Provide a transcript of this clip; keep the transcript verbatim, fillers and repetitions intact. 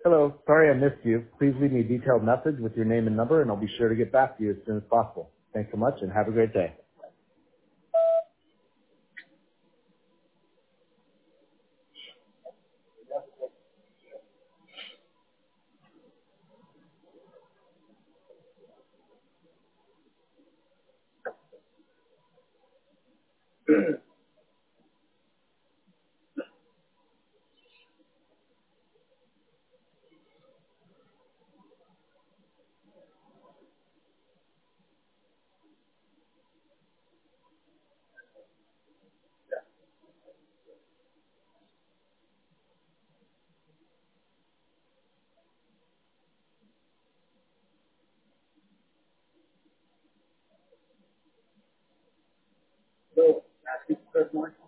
Hello. Sorry I missed you. Please leave me a detailed message with your name and number, and I'll be sure to get back to you as soon as possible. Thanks so much, and have a great day. So, ask you the first one.